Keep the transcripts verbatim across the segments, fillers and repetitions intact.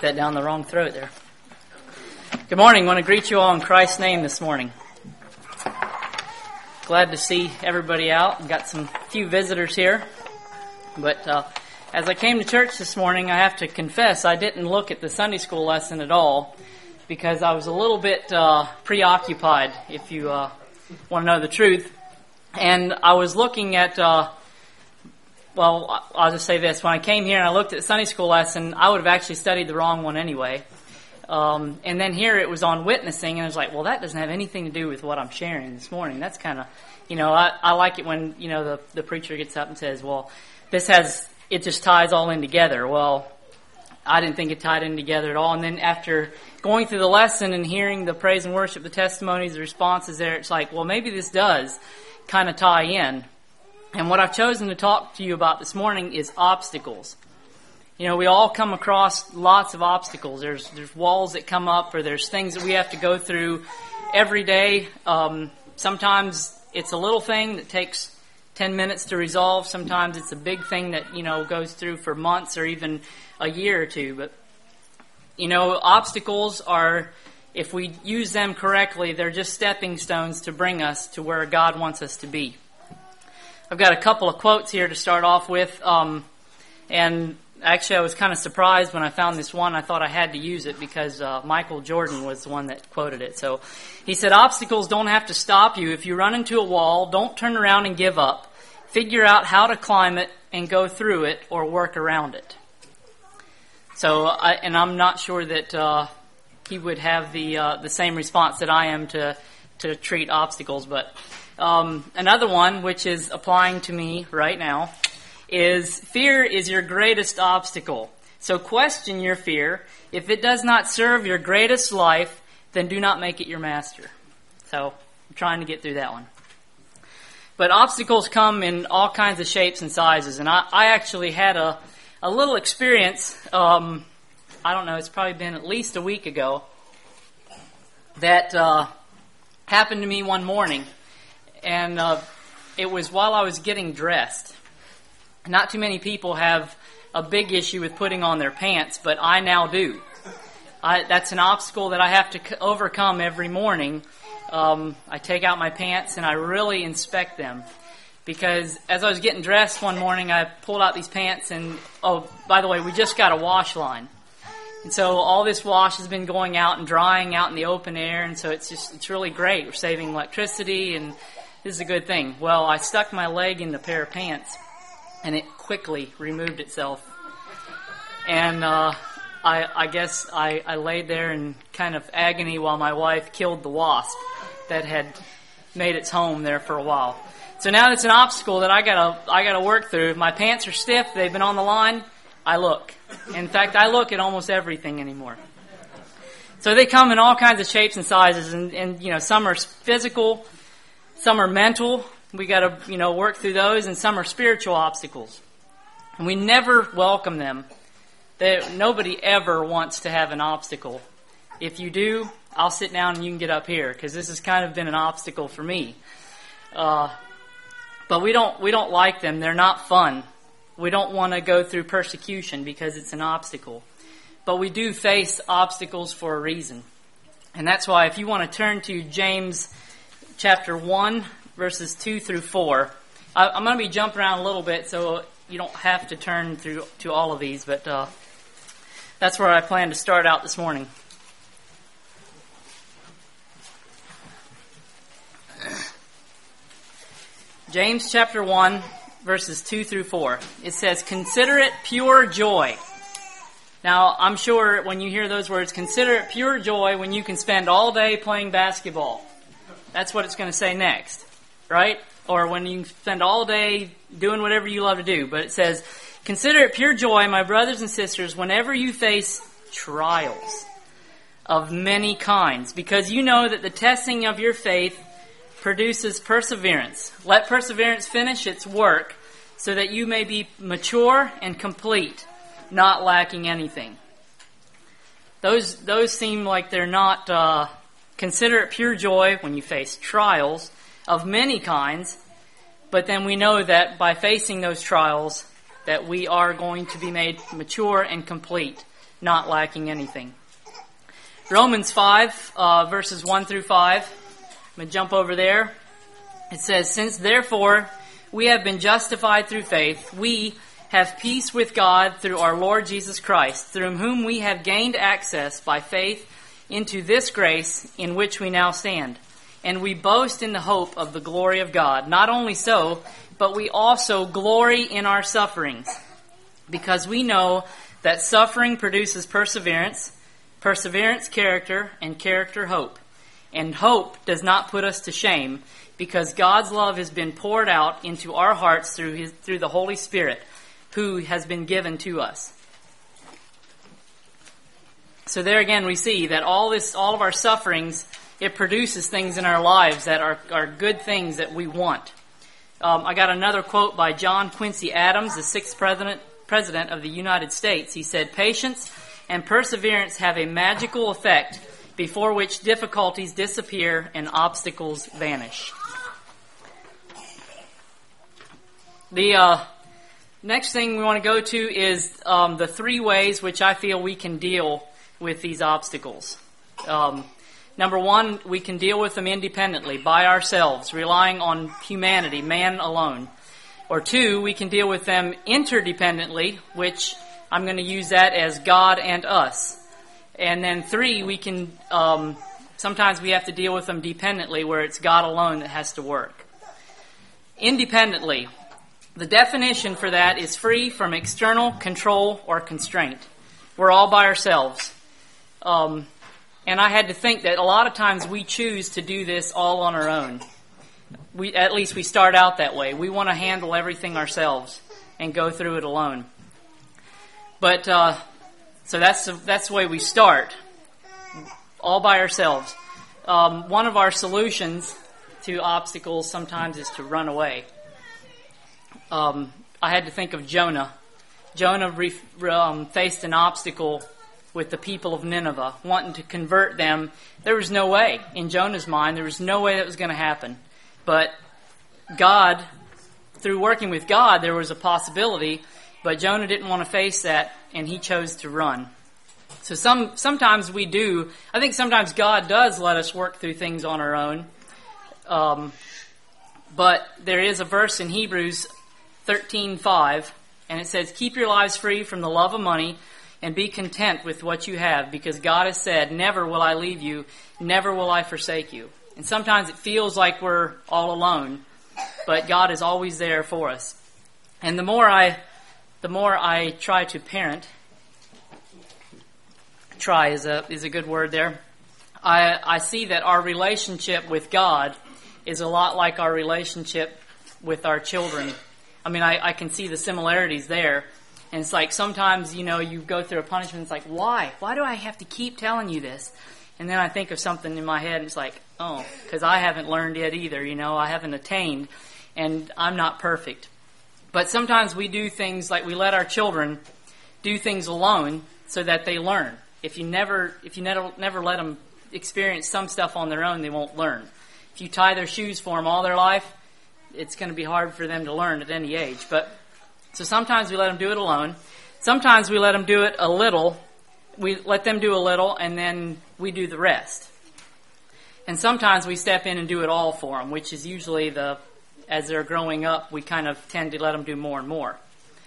that down the wrong throat there. Good morning. I want to greet you all in Christ's name this morning. Glad to see everybody out. I've got some few visitors here. But uh, as I came to church this morning, I have to confess I didn't look at the Sunday school lesson at all because I was a little bit uh, preoccupied, if you uh, want to know the truth. And I was looking at... Uh, Well, I'll just say this. When I came here and I looked at the Sunday school lesson, I would have actually studied the wrong one anyway. Um, and then here it was on witnessing, and I was like, well, that doesn't have anything to do with what I'm sharing this morning. That's kind of, you know, I, I like it when, you know, the, the preacher gets up and says, well, this has, it just ties all in together. Well, I didn't think it tied in together at all. And then after going through the lesson and hearing the praise and worship, the testimonies, the responses there, it's like, well, maybe this does kind of tie in. And what I've chosen to talk to you about this morning is obstacles. You know, we all come across lots of obstacles. There's there's walls that come up, or there's things that we have to go through every day. Um, sometimes it's a little thing that takes ten minutes to resolve. Sometimes it's a big thing that, you know, goes through for months or even a year or two. But, you know, obstacles are, if we use them correctly, they're just stepping stones to bring us to where God wants us to be. I've got a couple of quotes here to start off with, um, and actually I was kind of surprised when I found this one. I thought I had to use it because uh, Michael Jordan was the one that quoted it. So he said, obstacles don't have to stop you. If you run into a wall, don't turn around and give up. Figure out how to climb it and go through it or work around it. So, I, and I'm not sure that uh, he would have the uh, the same response that I am to, to treat obstacles, but... Um, another one, which is applying to me right now, is fear is your greatest obstacle. So question your fear. If it does not serve your greatest life, then do not make it your master. So I'm trying to get through that one. But obstacles come in all kinds of shapes and sizes. And I, I actually had a, a little experience, um, I don't know, it's probably been at least a week ago, that uh, happened to me one morning. And uh, it was while I was getting dressed. Not too many people have a big issue with putting on their pants, but I now do. I, that's an obstacle that I have to c- overcome every morning. Um, I take out my pants and I really inspect them. Because as I was getting dressed one morning, I pulled out these pants and, oh, by the way, we just got a wash line. And so all this wash has been going out and drying out in the open air, and so it's just, it's really great. We're saving electricity, and this is a good thing. Well, I stuck my leg in the pair of pants, and it quickly removed itself. And uh, I, I guess I, I laid there in kind of agony while my wife killed the wasp that had made its home there for a while. So now it's an obstacle that I gotta I gotta work through. If my pants are stiff, they've been on the line, I look. In fact, I look at almost everything anymore. So they come in all kinds of shapes and sizes, and, and you know, some are physical. Some are mental. We got to, you know, work through those, and some are spiritual obstacles. And we never welcome them. They, nobody ever wants to have an obstacle. If you do, I'll sit down and you can get up here, because this has kind of been an obstacle for me. Uh, but we don't we don't like them. They're not fun. We don't want to go through persecution because it's an obstacle. But we do face obstacles for a reason. And that's why if you want to turn to James chapter one, verses two through four. I, I'm going to be jumping around a little bit, so you don't have to turn through to all of these, but uh, that's where I plan to start out this morning. James chapter one, verses two through four. It says, "Consider it pure joy." Now, I'm sure when you hear those words, consider it pure joy when you can spend all day playing basketball. That's what it's going to say next, right? Or when you spend all day doing whatever you love to do. But it says, consider it pure joy, my brothers and sisters, whenever you face trials of many kinds, because you know that the testing of your faith produces perseverance. Let perseverance finish its work so that you may be mature and complete, not lacking anything. Those, those seem like they're not... Uh, Consider it pure joy when you face trials of many kinds, but then we know that by facing those trials that we are going to be made mature and complete, not lacking anything. Romans five, uh, verses one through five. I'm going to jump over there. It says, "Since therefore we have been justified through faith, we have peace with God through our Lord Jesus Christ, through whom we have gained access by faith into this grace in which we now stand. And we boast in the hope of the glory of God. Not only so, but we also glory in our sufferings, because we know that suffering produces perseverance, perseverance character, and character hope. And hope does not put us to shame, because God's love has been poured out into our hearts through his, through the Holy Spirit, who has been given to us." So there again we see that all this, all of our sufferings, it produces things in our lives that are, are good things that we want. Um, I got another quote by John Quincy Adams, the sixth president, president of the United States. He said, "Patience and perseverance have a magical effect before which difficulties disappear and obstacles vanish." The uh, next thing we want to go to is um, the three ways which I feel we can deal with these obstacles. Um, number one, we can deal with them independently, by ourselves, relying on humanity, man alone. Or two, we can deal with them interdependently, which I'm going to use that as God and us. And then three, we can, um, sometimes we have to deal with them dependently, where it's God alone that has to work. Independently, the definition for that is free from external control or constraint. We're all by ourselves. Um, and I had to think that a lot of times we choose to do this all on our own. We, at least we start out that way. We want to handle everything ourselves and go through it alone. But, uh, so that's the, that's the way we start, all by ourselves. Um, one of our solutions to obstacles sometimes is to run away. Um, I had to think of Jonah. Jonah re- um, faced an obstacle with the people of Nineveh, wanting to convert them. There was no way, in Jonah's mind, there was no way that was going to happen. But God, through working with God, there was a possibility, but Jonah didn't want to face that, and he chose to run. So some sometimes we do, I think sometimes God does let us work through things on our own. Um, but there is a verse in Hebrews thirteen five, and it says, "Keep your lives free from the love of money, and be content with what you have, because God has said, 'Never will I leave you, never will I forsake you.'" And sometimes it feels like we're all alone, but God is always there for us. And the more I, the more I try to parent, try is a is a good word there. I I see that our relationship with God is a lot like our relationship with our children. I mean, I, I can see the similarities there. And it's like sometimes, you know, you go through a punishment, it's like, why? Why do I have to keep telling you this? And then I think of something in my head, and it's like, oh, because I haven't learned yet either, you know, I haven't attained, and I'm not perfect. But sometimes we do things like we let our children do things alone so that they learn. If you never, if you never, never let them experience some stuff on their own, they won't learn. If you tie their shoes for them all their life, it's going to be hard for them to learn at any age. But so sometimes we let them do it alone. Sometimes we let them do it a little. We let them do a little, and then we do the rest. And sometimes we step in and do it all for them, which is usually the, as they're growing up, we kind of tend to let them do more and more.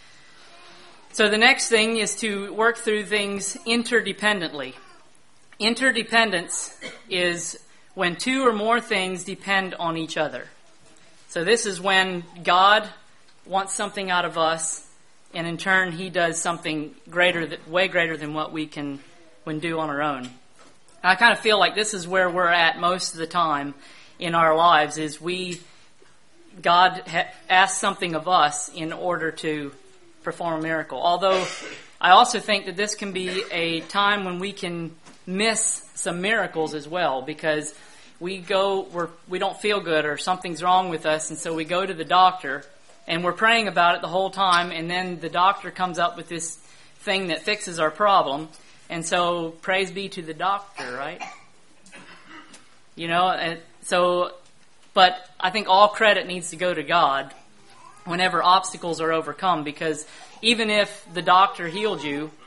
So the next thing is to work through things interdependently. Interdependence is when two or more things depend on each other. So this is when God wants something out of us, and in turn He does something greater, way greater than what we can when do on our own. I kind of feel like this is where we're at most of the time in our lives, is we, God ha- asks something of us in order to perform a miracle. Although I also think that this can be a time when we can miss some miracles as well, because we go, we're, we don't feel good or something's wrong with us, and so we go to the doctor, and we're praying about it the whole time, and then the doctor comes up with this thing that fixes our problem, and so praise be to the doctor, right? You know, and so, but I think all credit needs to go to God whenever obstacles are overcome, because even if the doctor healed you,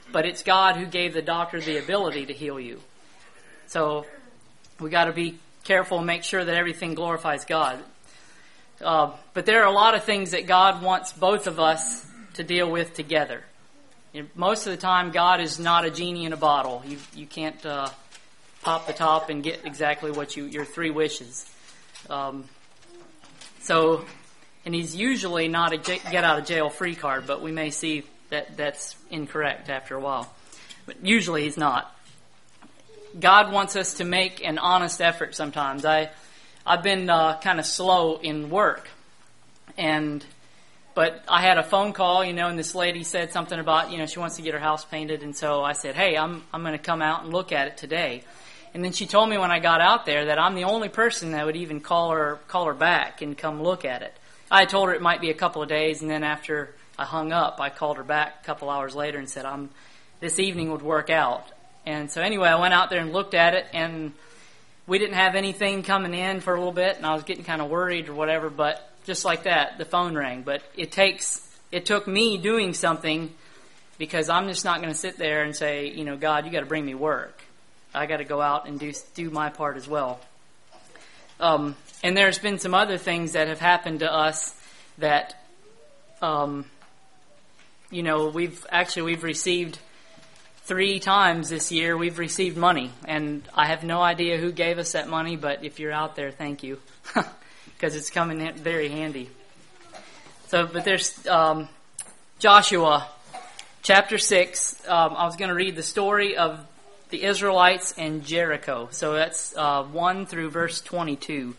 but it's God who gave the doctor the ability to heal you. So we got to be careful and make sure that everything glorifies God. Uh, but there are a lot of things that God wants both of us to deal with together. You know, most of the time, God is not a genie in a bottle. You you can't uh, pop the top and get exactly what you your three wishes. Um, so, and He's usually not a get out of jail free card, but we may see that that's incorrect after a while. But usually He's not. God wants us to make an honest effort sometimes. I, I've been uh, kind of slow in work. And, but I had a phone call, you know, and this lady said something about, you know, she wants to get her house painted. And so I said, hey, I'm, I'm going to come out and look at it today. And then she told me when I got out there that I'm the only person that would even call her, call her back and come look at it. I told her it might be a couple of days. And then after I hung up, I called her back a couple hours later and said, I'm, this evening would work out. And so anyway, I went out there and looked at it, and we didn't have anything coming in for a little bit, and I was getting kind of worried or whatever, but just like that, the phone rang. But it takes, it took me doing something, because I'm just not going to sit there and say, you know, God, you got to bring me work. I got to go out and do do my part as well. Um, and there's been some other things that have happened to us that, um, you know, we've actually we've received. Three times this year we've received money, and I have no idea who gave us that money, but if you're out there, thank you, because it's coming in very handy. So, but there's um, Joshua chapter six. Um, I was going to read the story of the Israelites and Jericho. So that's uh, one through verse twenty-two.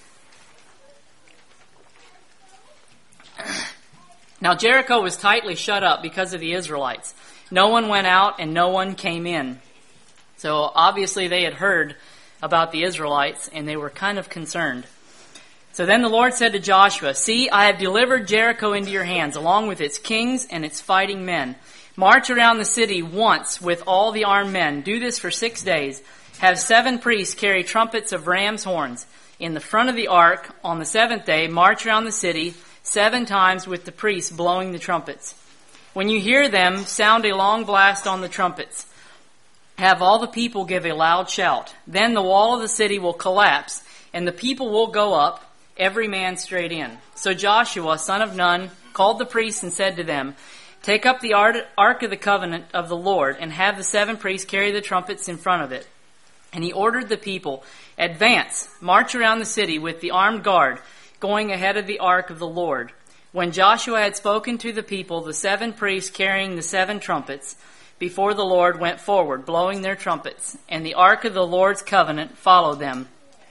Now Jericho was tightly shut up because of the Israelites. No one went out and no one came in. So obviously they had heard about the Israelites and they were kind of concerned. So then the Lord said to Joshua, see, I have delivered Jericho into your hands, along with its kings and its fighting men. March around the city once with all the armed men. Do this for six days. Have seven priests carry trumpets of ram's horns in the front of the ark. On the seventh day, march around the city seven times with the priests blowing the trumpets. When you hear them, sound a long blast on the trumpets. Have all the people give a loud shout. Then the wall of the city will collapse, and the people will go up, every man straight in. So Joshua, son of Nun, called the priests and said to them, take up the ark of the covenant of the Lord, and have the seven priests carry the trumpets in front of it. And he ordered the people, advance, march around the city with the armed guard, going ahead of the ark of the Lord. When Joshua had spoken to the people, the seven priests carrying the seven trumpets before the Lord went forward, blowing their trumpets, and the ark of the Lord's covenant followed them.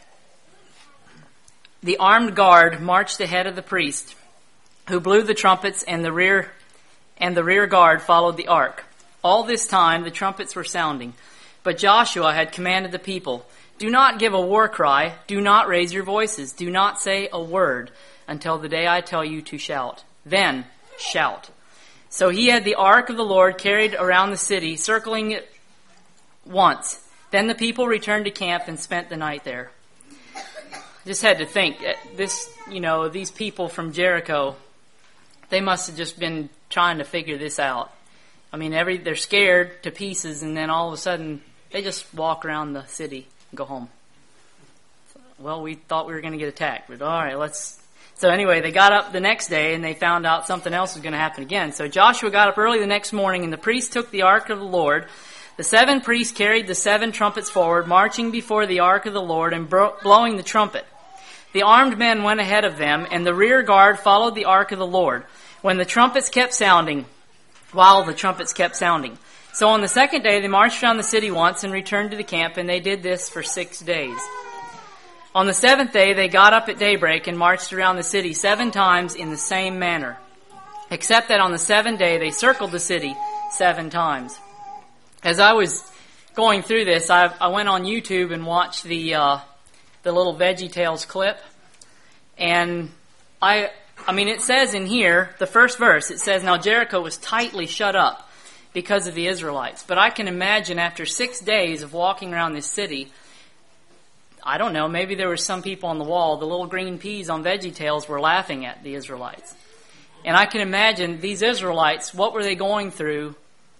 The armed guard marched ahead of the priest, who blew the trumpets, and the rear and the rear guard followed the ark. All this time the trumpets were sounding, but Joshua had commanded the people, do not give a war cry, do not raise your voices, do not say a word, until the day I tell you to shout. Then shout. So he had the ark of the Lord carried around the city, circling it once. Then the people returned to camp and spent the night there. Just had to think, this, you know, these people from Jericho, they must have just been trying to figure this out. I mean, every they're scared to pieces, and then all of a sudden they just walk around the city and go home. Well, we thought we were going to get attacked, but all right, let's. So anyway, they got up the next day and they found out something else was going to happen again. So Joshua got up early the next morning, and the priests took the ark of the Lord. The seven priests carried the seven trumpets forward, marching before the ark of the Lord and bro- blowing the trumpet. The armed men went ahead of them, and the rear guard followed the ark of the Lord. When the trumpets kept sounding, while the trumpets kept sounding. So on the second day, they marched around the city once and returned to the camp, and they did this for six days. On the seventh day, they got up at daybreak and marched around the city seven times in the same manner, except that on the seventh day, they circled the city seven times. As I was going through this, I, I went on YouTube and watched the uh, the little VeggieTales clip, and I, I mean, it says in here, the first verse, it says, now Jericho was tightly shut up because of the Israelites. But I can imagine after six days of walking around this city, I don't know, maybe there were some people on the wall, the little green peas on VeggieTales were laughing at the Israelites. And I can imagine these Israelites, what were they going through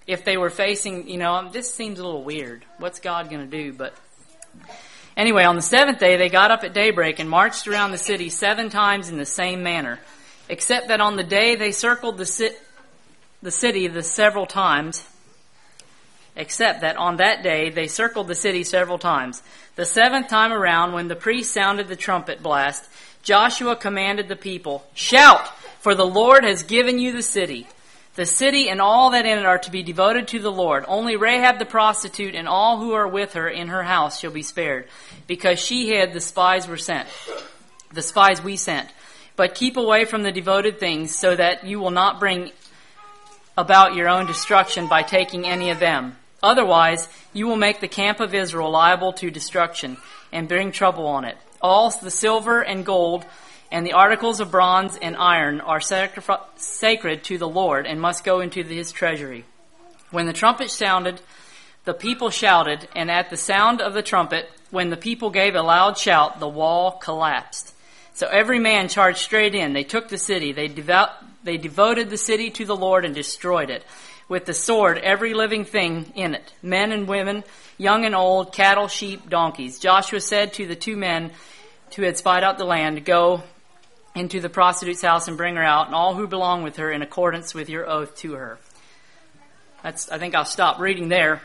if they were facing, you know, this seems a little weird. What's God going to do? But anyway, on the seventh day, they got up at daybreak and marched around the city seven times in the same manner, except that on the day they circled the, ci- the city the several times, except that on that day they circled the city several times. The seventh time around, when the priest sounded the trumpet blast, Joshua commanded the people, "Shout, for the Lord has given you the city. The city and all that in it are to be devoted to the Lord. Only Rahab the prostitute and all who are with her in her house shall be spared, because she hid the spies were sent, the spies we sent. But keep away from the devoted things, so that you will not bring about your own destruction by taking any of them. Otherwise, you will make the camp of Israel liable to destruction and bring trouble on it. All the silver and gold and the articles of bronze and iron are sacri- sacred to the Lord and must go into his treasury." When the trumpet sounded, the people shouted, and at the sound of the trumpet, when the people gave a loud shout, the wall collapsed. So every man charged straight in. They took the city. They, devout, they devoted the city to the Lord and destroyed it. With the sword, every living thing in it, men and women, young and old, cattle, sheep, donkeys. Joshua said to the two men who had spied out the land, "Go into the prostitute's house and bring her out, and all who belong with her, in accordance with your oath to her." That's, I think I'll stop reading there.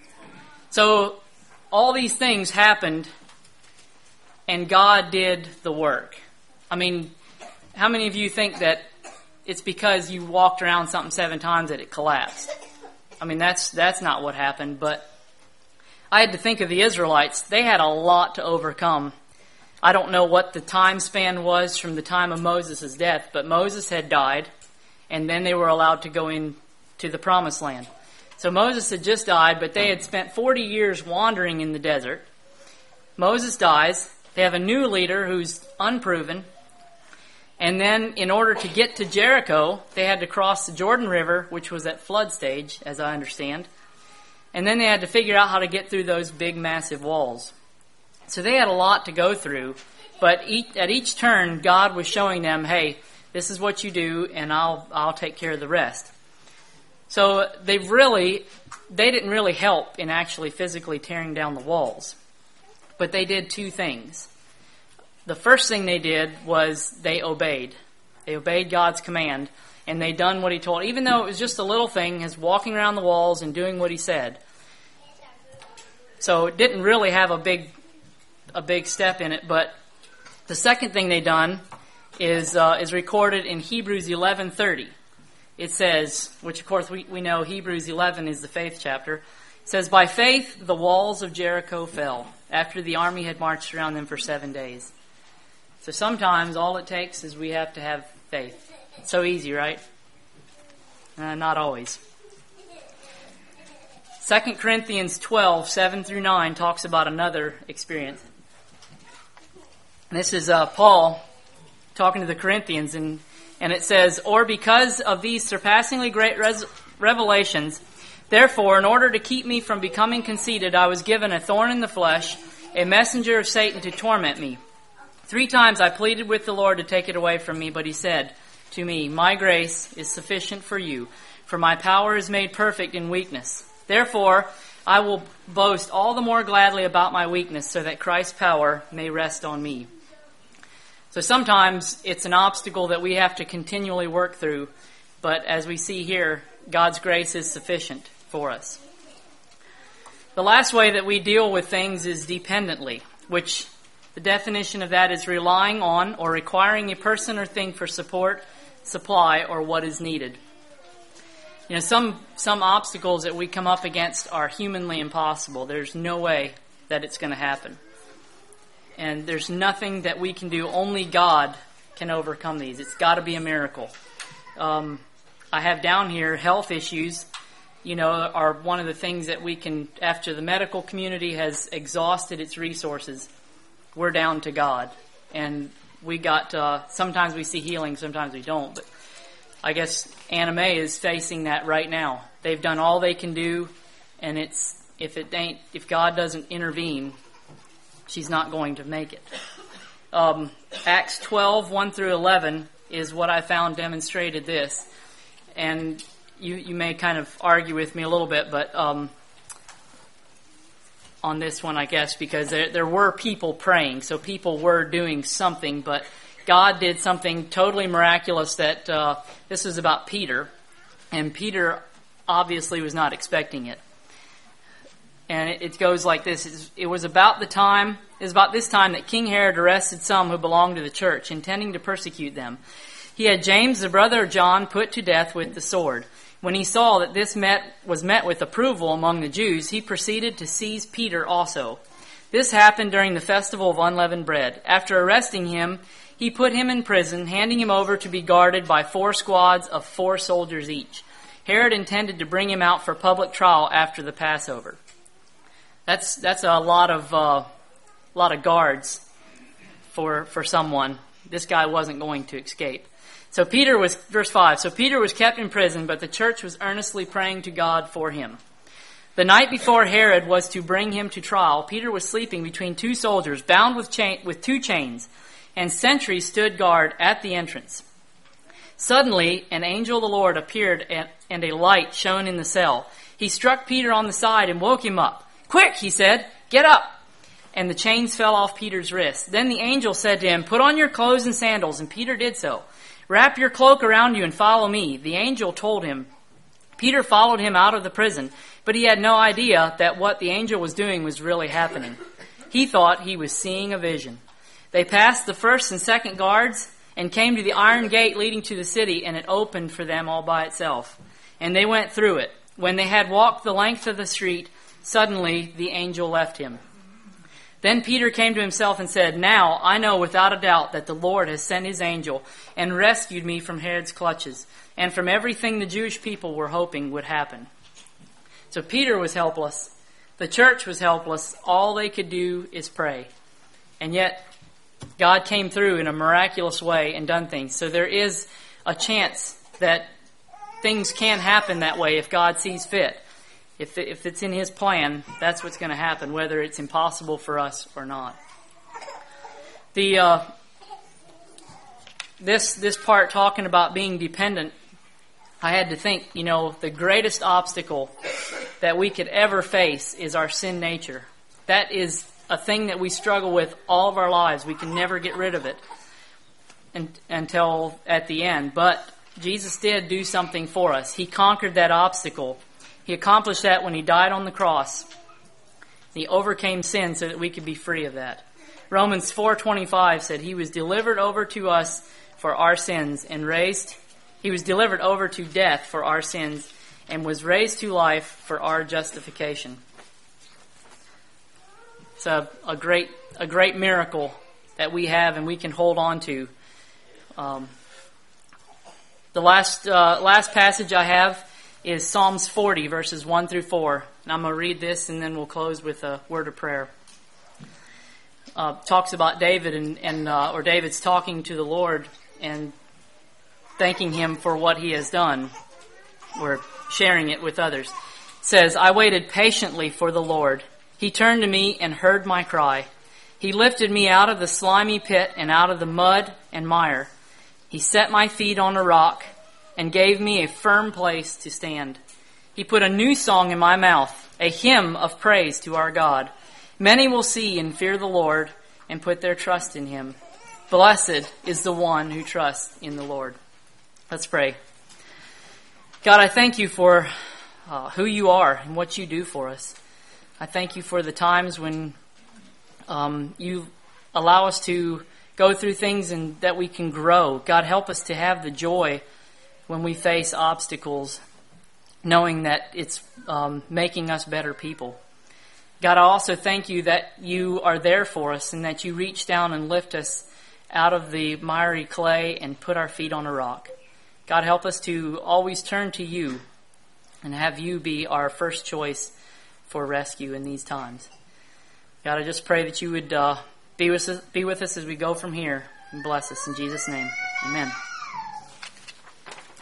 So all these things happened, and God did the work. I mean, how many of you think that it's because you walked around something seven times that it collapsed? I mean, that's that's not what happened, but I had to think of the Israelites. They had a lot to overcome. I don't know what the time span was from the time of Moses' death, but Moses had died, and then they were allowed to go into the promised land. So Moses had just died, but they had spent forty years wandering in the desert. Moses dies. They have a new leader who's unproven. And then in order to get to Jericho, they had to cross the Jordan River, which was at flood stage, as I understand. And then they had to figure out how to get through those big, massive walls. So they had a lot to go through, but each, at each turn, God was showing them, "Hey, this is what you do, and I'll I'll take care of the rest." So they really, they didn't really help in actually physically tearing down the walls, but they did two things. The first thing they did was they obeyed. They obeyed God's command, and they done what he told, even though it was just a little thing, as walking around the walls and doing what he said. So it didn't really have a big a big step in it, but the second thing they done is uh, is recorded in Hebrews eleven thirty. It says, which of course we, we know Hebrews eleven is the faith chapter. It says, "By faith the walls of Jericho fell, after the army had marched around them for seven days." So sometimes all it takes is we have to have faith. It's so easy, right? Uh, not always. Second Corinthians twelve, seven through nine talks about another experience. This is uh, Paul talking to the Corinthians, and, and it says, "Or because of these surpassingly great res- revelations, therefore, in order to keep me from becoming conceited, I was given a thorn in the flesh, a messenger of Satan to torment me. Three times I pleaded with the Lord to take it away from me, but he said to me, 'My grace is sufficient for you, for my power is made perfect in weakness. Therefore, I will boast all the more gladly about my weakness, so that Christ's power may rest on me.'" So sometimes it's an obstacle that we have to continually work through, but as we see here, God's grace is sufficient for us. The last way that we deal with things is dependently, which the definition of that is relying on or requiring a person or thing for support, supply, or what is needed. You know, some some obstacles that we come up against are humanly impossible. There's no way that it's going to happen. And there's nothing that we can do. Only God can overcome these. It's got to be a miracle. Um, I have down here health issues, you know, are one of the things that we can, after the medical community has exhausted its resources, we're down to God. And we got, uh, sometimes we see healing, sometimes we don't. But I guess Anna Mae is facing that right now. They've done all they can do, and it's, if it ain't, if God doesn't intervene, she's not going to make it. Um, Acts twelve, one through eleven is what I found demonstrated this. And you, you may kind of argue with me a little bit, but um, on this one, I guess, because there, there were people praying, so people were doing something, but God did something totally miraculous that uh, this was about Peter, and Peter obviously was not expecting it. And it, it goes like this. It was about the time, it was about this time that King Herod arrested some who belonged to the church, intending to persecute them. He had James, the brother of John, put to death with the sword. When he saw that this met, was met with approval among the Jews, he proceeded to seize Peter also. This happened during the festival of unleavened bread. After arresting him, he put him in prison, handing him over to be guarded by four squads of four soldiers each. Herod intended to bring him out for public trial after the Passover. That's that's a lot of uh, lot of guards for for someone. This guy wasn't going to escape. So Peter was, verse five, so Peter was kept in prison, but the church was earnestly praying to God for him. The night before Herod was to bring him to trial, Peter was sleeping between two soldiers, bound with chain, with two chains, and sentries stood guard at the entrance. Suddenly, an angel of the Lord appeared, and a light shone in the cell. He struck Peter on the side and woke him up. "Quick," he said, "get up." And the chains fell off Peter's wrists. Then the angel said to him, "Put on your clothes and sandals," and Peter did so. "Wrap your cloak around you and follow me," the angel told him. Peter followed him out of the prison, but he had no idea that what the angel was doing was really happening. He thought he was seeing a vision. They passed the first and second guards and came to the iron gate leading to the city, and it opened for them all by itself. And they went through it. When they had walked the length of the street, suddenly the angel left him. Then Peter came to himself and said, "Now I know without a doubt that the Lord has sent his angel and rescued me from Herod's clutches and from everything the Jewish people were hoping would happen." So Peter was helpless. The church was helpless. All they could do is pray. And yet God came through in a miraculous way and done things. So there is a chance that things can happen that way if God sees fit. If if it's in his plan, that's what's going to happen, whether it's impossible for us or not. The uh, this this part talking about being dependent, I had to think, you know, the greatest obstacle that we could ever face is our sin nature. That is a thing that we struggle with all of our lives. We can never get rid of it and, until at the end. But Jesus did do something for us. He conquered that obstacle. He accomplished that when he died on the cross. He overcame sin so that we could be free of that. Romans four twenty-five said he was delivered over to us for our sins and raised. He was delivered over to death for our sins and was raised to life for our justification. It's a, a great a great miracle that we have and we can hold on to. Um, the last uh, last passage I have is Psalms forty, verses one through four. And I'm going to read this and then we'll close with a word of prayer. Uh, talks about David and, and uh, or David's talking to the Lord and thanking him for what he has done, or sharing it with others. It says, "I waited patiently for the Lord. He turned to me and heard my cry. He lifted me out of the slimy pit and out of the mud and mire. He set my feet on a rock and gave me a firm place to stand. He put a new song in my mouth, a hymn of praise to our God. Many will see and fear the Lord and put their trust in him. Blessed is the one who trusts in the Lord." Let's pray. God, I thank you for uh, who you are and what you do for us. I thank you for the times when um, you allow us to go through things and that we can grow. God, help us to have the joy when we face obstacles, knowing that it's um, making us better people. God, I also thank you that you are there for us and that you reach down and lift us out of the miry clay and put our feet on a rock. God, help us to always turn to you and have you be our first choice for rescue in these times. God, I just pray that you would uh, be with us, be with us as we go from here and bless us in Jesus' name. Amen.